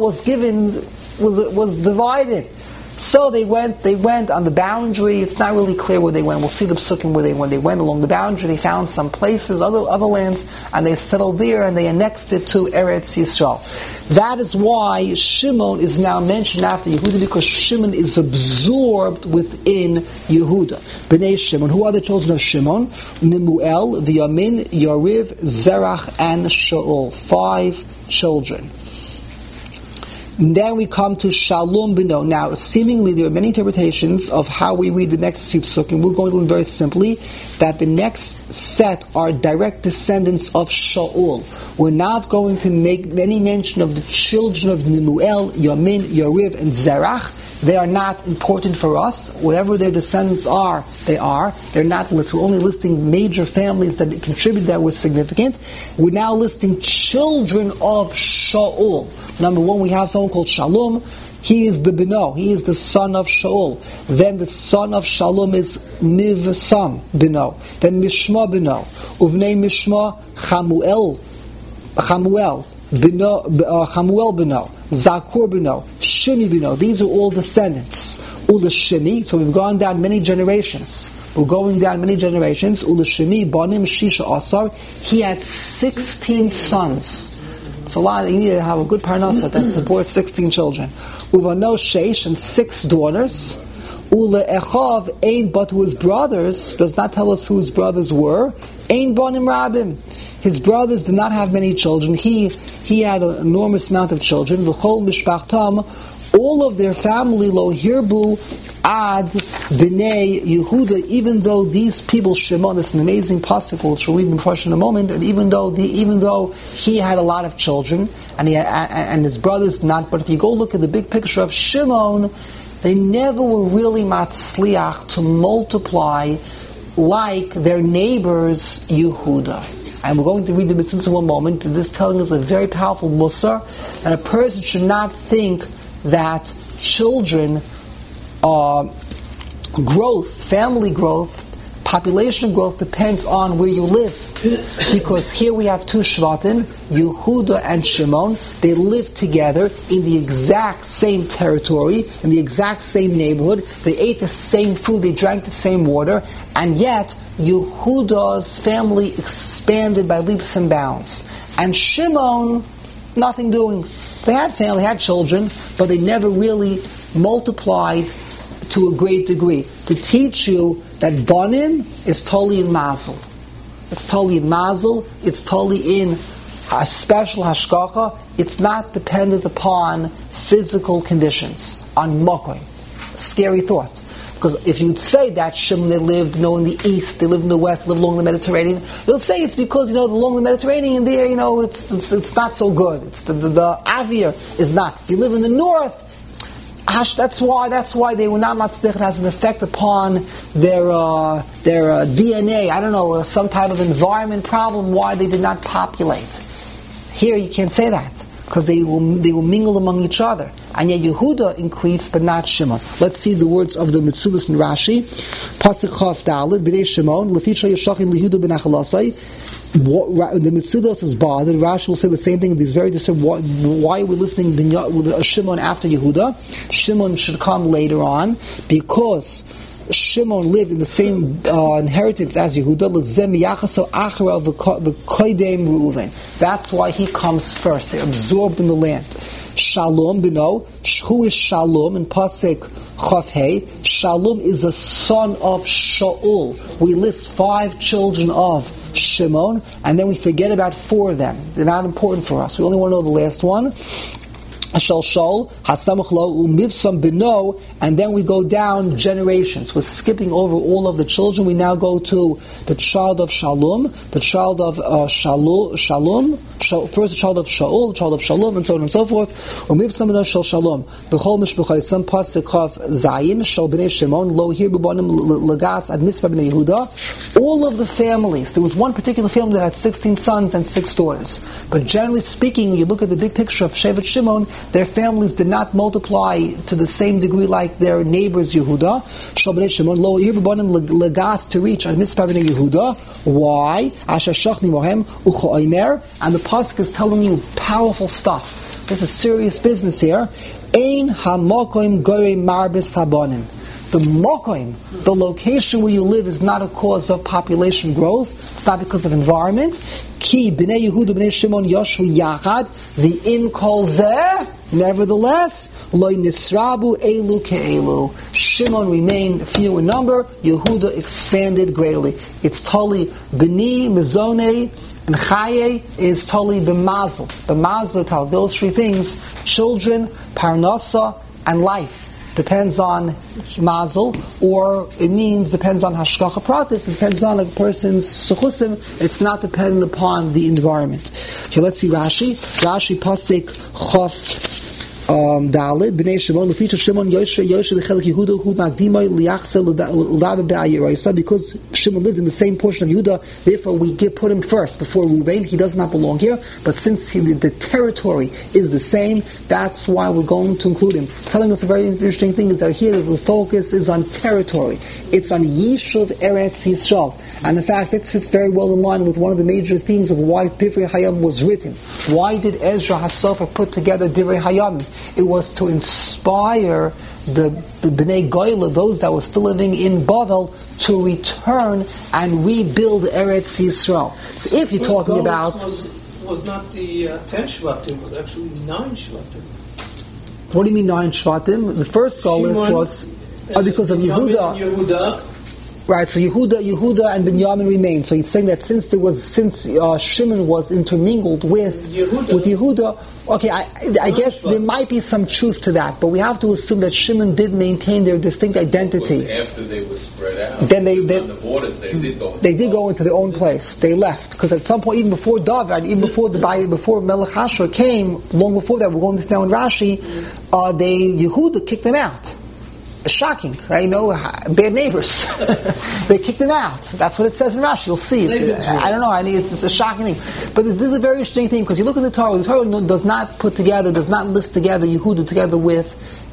Speaker 1: was divided. So they went on the boundary. It's not really clear where they went. We'll see the psukim where they went. They went along the boundary. They found some places, other lands, and they settled there and they annexed it to Eretz Yisrael. That is why Shimon is now mentioned after Yehuda, because Shimon is absorbed within Yehuda. Bnei Shimon. Who are the children of Shimon? Nemuel, V'yamin, Yariv, Zerach, and Shaul. 5 children. And then we come to Shalom Bino. Now, seemingly there are many interpretations of how we read the next few psukim. We're going to learn very simply that the next set are direct descendants of Shaul. We're not going to make any mention of the children of Nemuel, Yamin, Yariv, and Zerach. They are not important for us. Whatever their descendants are, they are. They're not listed. We're only listing major families that contributed that were significant. We're now listing children of Shaul. Number one, we have someone called Shalom. He is the Bino. He is the son of Shaul. Then the son of Shalom is Mivsam Bino. Then Mishma Bino. Uvnei Mishma Chamuel Bino. Zakur Bino. Shimi Bino. These are all descendants. Ula Shimi. So we've gone down many generations. We're going down many generations. Ula Shimi Banim Shisha Asar. He had 16 sons. It's a lot. You need to have a good parnasa that supports 16 children. Uvano Sheish, and 6 daughters. Ule Echav Ein, but to his brothers does not tell us who his brothers were. Ein Banim Rabim. His brothers did not have many children. He had an enormous amount of children. V'chol Mishpachtam, all of their family lo hirbu ad b'nei Yehuda. Even though these people, Shimon, this is an amazing pasuk which we'll read in Farsh in a moment, and even though he had a lot of children and his brothers not, but if you go look at the big picture of Shimon, they never were really matzliach to multiply like their neighbors Yehuda. And we're going to read the Mitzvah in one moment. This telling us a very powerful musar, that a person should not think that children, growth, family growth, population growth depends on where you live. Because here we have 2 Shvatim, Yehuda and Shimon. They live together in the exact same territory, in the exact same neighborhood. They ate the same food, they drank the same water, and yet Yehuda's family expanded by leaps and bounds. And Shimon, nothing doing. They had family, had children, but they never really multiplied to a great degree. To teach you that Banim is totally in Mazel. It's totally in Mazel. It's totally in a special hashgacha. It's not dependent upon physical conditions, on mokoy. Scary thought. Because if you'd say that Shimon, they lived, in the east, they lived in the west, lived along the Mediterranean, they'll say it's because, along the Mediterranean there, it's not so good. It's the Avir is not. If you live in the north, that's why they were not matzlich. It has an effect upon their DNA. I don't know, some type of environment problem, why they did not populate. Here you can't say that, because they will mingle among each other. And yet Yehuda increased, but not Shimon. Let's see the words of the Metzudas and Rashi. Pasuk Chaf Daled, B'nei Shimon, L'fisha Yeshachim L'Yehuda b'Nachalasai. The Metzudas is bothered. Rashi will say the same thing. He's very disturbed. Why are we listening with Shimon after Yehuda? Shimon should come later on, because Shimon lived in the same inheritance as Yehuda. That's why he comes first. They're absorbed in the land. Shalom bino. Who is Shalom in Pasuk Chaf Hey? Shalom is a son of Shaul. We list 5 children of Shimon, and then we forget about 4 of them. They're not important for us. We only want to know the last one. Shaul, Hasamach Lo, Umivsam Bino, and then we go down generations. We're skipping over all of the children. We now go to the child of Shalom, the child of Shalom, first the child of Shaul, the child of Shalom, and so on and so forth. Umivsam Bino Shal Shalom. B'chol Mishbuchayisam Pasuk Chaf Zayin, Shal B'nei Shimon, Lo Hir B'bonim Lagas Ad Mitzvah B'nei Yehuda. All of the families, there was one particular family that had 16 sons and 6 daughters. But generally speaking, when you look at the big picture of Shevet Shimon, their families did not multiply to the same degree like their neighbors Yehuda. Shabbat Shimon lo yirbanim legas to reach al mispar bnei Yehuda. Why? Asher shachni mohem uchoimer. And the pasuk is telling you powerful stuff. This is serious business here. Ein hamokoim gorei marbis habonim. The mokoim, the location where you live, is not a cause of population growth. It's not because of environment. Ki b'nei Yehuda b'nei Shimon yoshu yachad v'in kol zeh. Nevertheless, loy nisrabu elu ke'elu. Shimon remained few in number. Yehuda expanded greatly. It's totally b'ni mizone. And chaye is totally b'mazel. B'mazel tal. Those 3 things: children, parnasa, and life. Depends on mazel, or it means depends on hashgacha pratis. It depends on a person's suchusim. It's not dependent upon the environment. Okay, let's see Rashi. Rashi pasuk Chaf Daled b'nei Shimon l'ficha Shimon Yoshe l'chelik Yehuda hu magdimai liachse l'dabe be'ayiraisa. Because Shimon lived in the same portion of Yehuda, therefore we put him first before Reuven. He does not belong here, but since the territory is the same, that's why we're going to include him. Telling us a very interesting thing is that here the focus is on territory. It's on Yishuv Eretz Yisrael, and in fact it's just very well in line with one of the major themes of why Divrei Hayam was written. Why did Ezra HaSofer put together Divrei Hayam? It was to inspire the Bnei Goyla, those that were still living in Bavel, to return and rebuild Eretz Yisrael. So if you're talking about...
Speaker 4: was not the 10 Shvatim, was actually 9 Shvatim.
Speaker 1: What do you mean 9 Shvatim? The first goal was because of Yehuda. Right, so Yehuda and Binyamin remained. So he's saying that since Shimon was intermingled with Yehuda, okay, I guess there might be some truth to that, but we have to assume that Shimon did maintain their distinct identity.
Speaker 2: After they were spread out,
Speaker 1: then
Speaker 2: on the borders, they did go
Speaker 1: into their own place. They left because at some point, even before David, even before Melech Hashur came, long before that, we're going to this now in Rashi, Yehuda kicked them out. Shocking, bad neighbors. They kicked them out. That's what it says in Rashi. You'll see. I don't know. It's a shocking thing. But this is a very interesting thing because you look at the Torah. The Torah does not list together Yehuda together with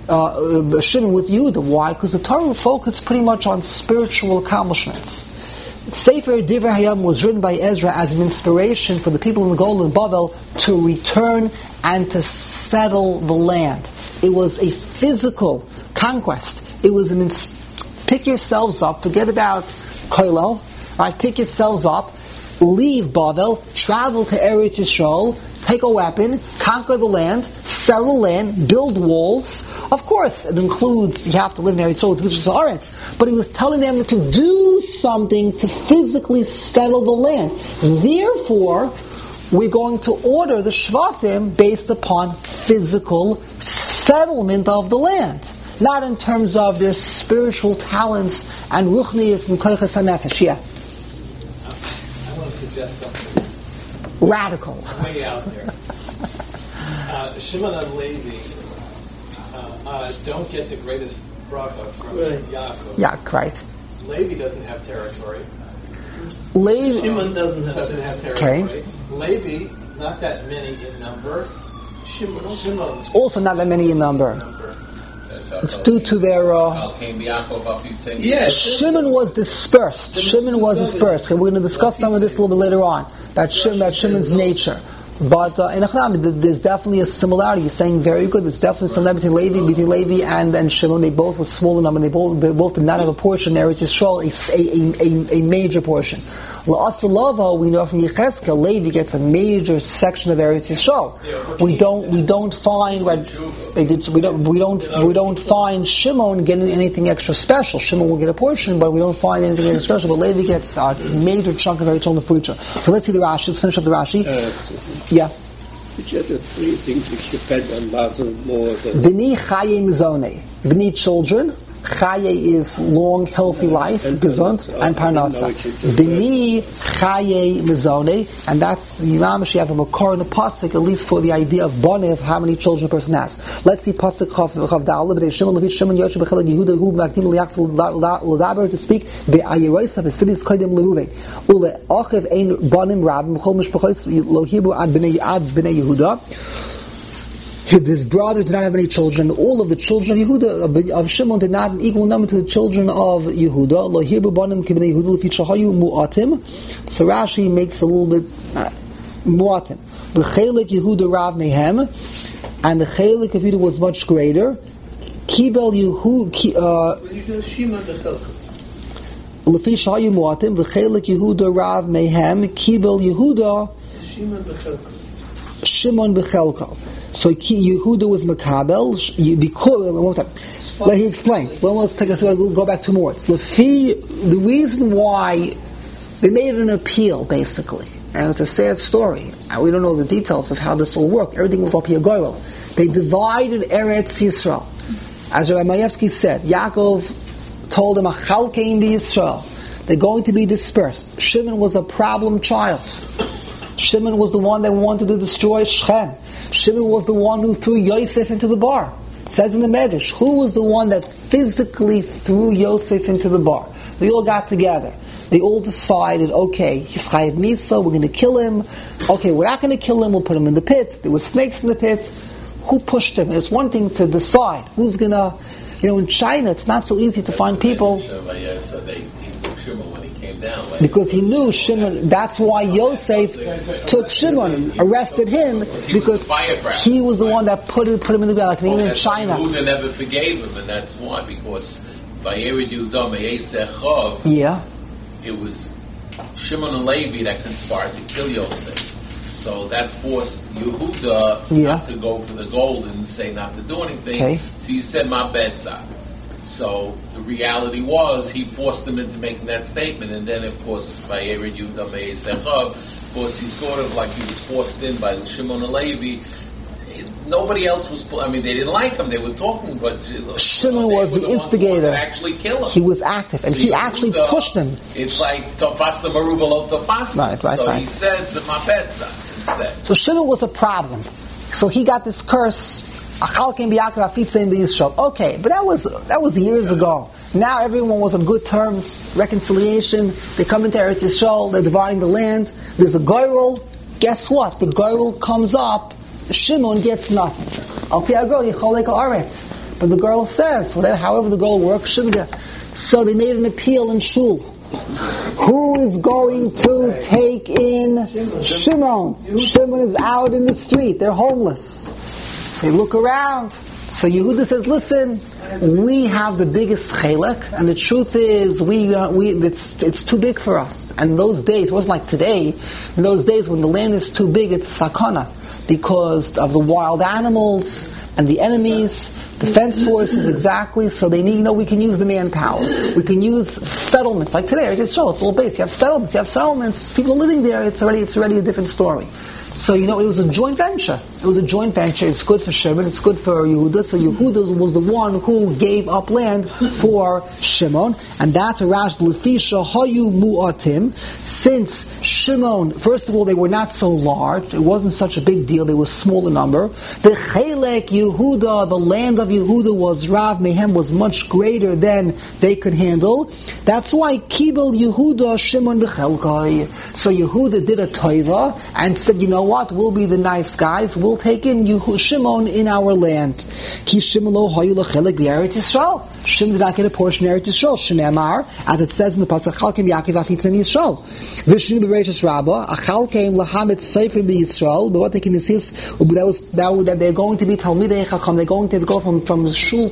Speaker 1: Shimon with Yehuda. Why? Because the Torah focuses pretty much on spiritual accomplishments. Sefer Divrei Hayam was written by Ezra as an inspiration for the people in the Golden Babel to return and to settle the land. It was a physical conquest. It was pick yourselves up, forget about Koilel, right? Pick yourselves up, leave Bavel, travel to Eretz Yisrael, take a weapon, conquer the land, sell the land, build walls. Of course, it includes, you have to live in Eretz Yisrael, which is Eretz, but he was telling them to do something to physically settle the land. Therefore, we're going to order the Shvatim based upon physical settlement of the land. not in terms of their spiritual talents and ruchnius and koiches hanefesh. Yeah.
Speaker 3: I want to suggest something
Speaker 1: Radical.
Speaker 3: way out there. Shimon and Levi don't get the greatest bracha from Yaakov.
Speaker 1: Yeah, right.
Speaker 3: Levi doesn't have territory.
Speaker 4: Shimon doesn't have
Speaker 3: territory.
Speaker 1: Okay.
Speaker 3: Levi, not that many in number. Shimon's
Speaker 1: Also not that many in number. It's due to their... Shimon was dispersed. Shimon was dispersed. And we're going to discuss some of this a little bit later on. That Shimon's nature. But in Achnam, there's definitely a similarity. You're saying very good. There's definitely a similarity between Levi and Shimon. They both were small in number. They both did not have a portion there. It's just a major portion. La'asalava, we know from Yechezkel, Levi gets a major section of Eretz Yisrael. We don't find Shimon getting anything extra special. Shimon will get a portion, but we don't find anything extra special. But Levi gets a major chunk of Eretz Yisrael in the future. So let's see the Rashi. Let's finish up the Rashi. Yeah.
Speaker 5: Which are the three things which depend on Mazel more than...
Speaker 1: B'ni chaye mizone. B'ni children. Chaye is long, healthy life, gesund, and parnasa. B'ni chaye mizone, and that's the Yimamish. You have a makor and a pasuk, at least for the idea of bane, of how many children a person has. Let's see pasuk chav da'ala b'nei Shimon levi Shimon Yoshe b'chelag Yehuda hu b'makdim l'yachzil l'daber to speak be'ayeroisa v'sidis kodim l'Ruven ule achiv ein banim rabim b'chol mishpachos lo hibu ad b'nei Yehuda. His brother did not have any children. All of the children of Yehuda, of Shimon, did not equal number to the children of Yehuda. Lo hirbu banim ki b'nei Yehuda lefi shahayu mu'atim. So Rashi makes a little bit mu'atim. The chelik Yehuda rav mehem, and the chelik of Yehuda was much greater. Kibel Yehuda
Speaker 4: Shimon the Chelka.
Speaker 1: lefi shahayu mu'atim. The chelik Yehuda rav mehem. Kibel Yehuda
Speaker 4: Shimon the Chelka.
Speaker 1: Shimon b'chelka. So Yehuda was Makabel because he explains. Let's take us. We'll go back 2 more. The reason why they made an appeal, basically, and it's a sad story, and we don't know the details of how this will work. Everything was Lapia Goyel. They divided Eretz Yisrael, as Rabbi Mayevsky said. Yaakov told them, "Achalkein b'Yisrael." They're going to be dispersed. Shimon was a problem child. Shimon was the one that wanted to destroy Shechem. Shimon was the one who threw Yosef into the bar. It says in the Medrash, who was the one that physically threw Yosef into the bar? They all got together. They all decided, okay, he's chayav misa, we're going to kill him. Okay, we're not going to kill him, we'll put him in the pit. There were snakes in the pit. Who pushed him? It's one thing to decide who's going to... in China, it's not so easy to find people... Because he knew Shimon, that's why Yosef took Shimon, arrested him, because he was the one that put him in the ground, like even in China.
Speaker 2: Yehuda never forgave him, and that's why, because it was Shimon and Levi that conspired to kill Yosef. So that forced Yehuda not to go for the gold and say not to do anything. Okay. So he said, my bedside. So the reality was he forced them into making that statement, and then of course by Erid Yehuda Me'esechav, of course he sort of like he was forced in by Shimon and Levi. Nobody else was. They didn't like him. They were talking, but
Speaker 1: Shimon was the instigator.
Speaker 2: Actually, kill him.
Speaker 1: He was active, and so he actually pushed him.
Speaker 2: It's like tofasta marubalo tofasta.
Speaker 1: Right.
Speaker 2: He said the mapetza instead.
Speaker 1: So Shimon was a problem. So he got this curse. Okay, but that was years ago. Now everyone was on good terms, reconciliation. They come into Eretz Yisrael, they're dividing the land. There's a goyrel. Guess what? The goyrel comes up. Shimon gets nothing. But the girl says, however the girl works, Shimon gets. So they made an appeal in Shul. Who is going to take in Shimon? Shimon is out in the street. They're homeless. They look around. So Yehuda says, listen, we have the biggest chelek, and the truth is, it's too big for us. And in those days, it wasn't like today, in those days when the land is too big, it's sakana, because of the wild animals and the enemies, defense forces, exactly, so they need, we can use the manpower. We can use settlements, like today, it's all based. You have settlements, people are living there, it's already a different story. So, it was a joint venture. It was a joint venture. It's good for Shimon. It's good for Yehuda. So Yehuda was the one who gave up land for Shimon, and that's a Rash Lefisha Hayu Mu'atim. Since Shimon, first of all, they were not so large. It wasn't such a big deal. They were small in number. The Chelek Yehuda, the land of Yehuda, was Rav Mehem, was much greater than they could handle. That's why Kibel Yehuda Shimon Bechelkai. So Yehuda did a toiva and said, you know what? We'll be the nice guys. We'll take in Shimon in our land. Ki Shimon lo hayu lechelek b'Eretz Yisrael. Shimon did not get a portion of Eretz Yisrael. Shneimar, as it says in the pasuk, Chalkem Yaakov Afitzim Yisrael. V'shinu b'Reishis Rabbah, Achalkem lahamet seifrim b'Yisrael. But what they can see is that they're going to be Talmidei Chacham. They're going to go from shul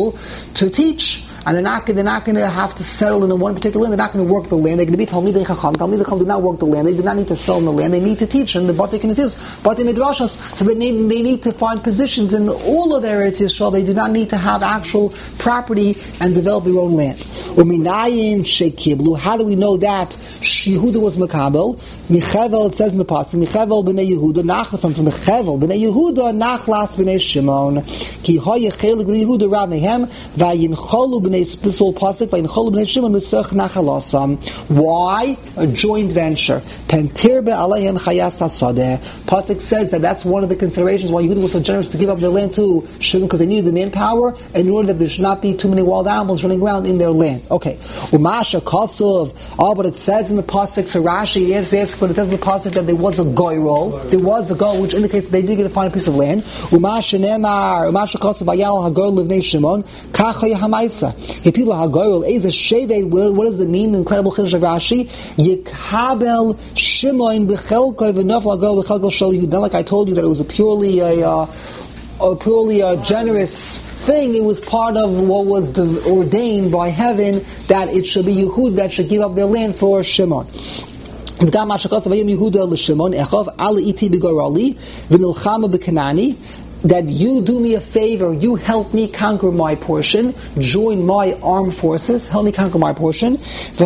Speaker 1: to teach. And they're not going to have to settle in one particular land. They're not going to work the land. They're going to be Talmidei Chacham. Talmidei Chacham do not work the land. They do not need to sell in the land. They need to teach. And the Batei Knesses, Batei Midrashos. So they need to find positions in all of Eretz Yisrael. They do not need to have actual property and develop their own land. Uminayin shekiblu. How do we know that Yehuda was Makabel? Michavel, it says in the pasuk, Michavel b'nei Yehuda, nachla from the Chevel b'nei Yehuda, nachlas b'nei Shimon. Ki hoye chelik b'nei Yehuda Rav Mehem, vayincholu b'nei, this whole pasuk, vayincholu b'nei Shimon l'sech nachalasam. Why? A joint venture. Pentir be'aleihem chayas hasadeh. Pasuk says that's one of the considerations why Yehuda was so generous to give up their land to Shimon, because they needed the manpower in order that there should not be too many wild animals running around in their land. Okay. Umasha Kosov, but it says in the pasuk, so Rashi asks, but it says in the pasuk that there was a goyrol. There was a goy, which indicates that they did get to find a piece of land. Umasha Nemar, Umasha Kosov Vayal Hagor Livnei Shimon, Kachaya Hamaisa. Hipila Hagoyrol, Eza Sheve, what does it mean? The incredible Chiddush of Rashi. Yikabel Shimon Bechelkoi V'Nofel Hagor Bechelkoi Shel Yehuda. Like I told you that it was a purely generous thing. It was part of what was ordained by heaven that it should be Yehud that should give up their land for Shimon. That you do me a favor, you help me conquer my portion, join my armed forces, help me conquer my portion.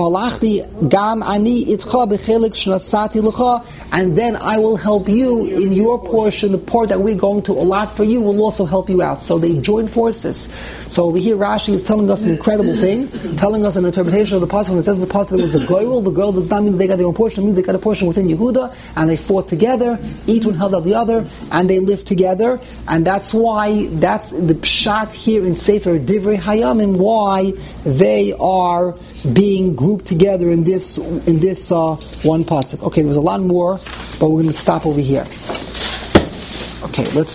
Speaker 1: And then I will help you in your portion. The part that we're going to allot for you will also help you out. So they join forces. So over here Rashi is telling us an incredible thing, telling us an interpretation of the pasuk. When it says the pasuk there was a girl, the girl does not mean that they got their own portion, it means they got a portion within Yehuda, and they fought together, each one held out the other, and they lived together. And that's why, that's the pshat here in Sefer Divrei Hayamim, why they are being grouped together in this one pasuk. Okay, there's a lot more, but we're going to stop over here. Okay, let's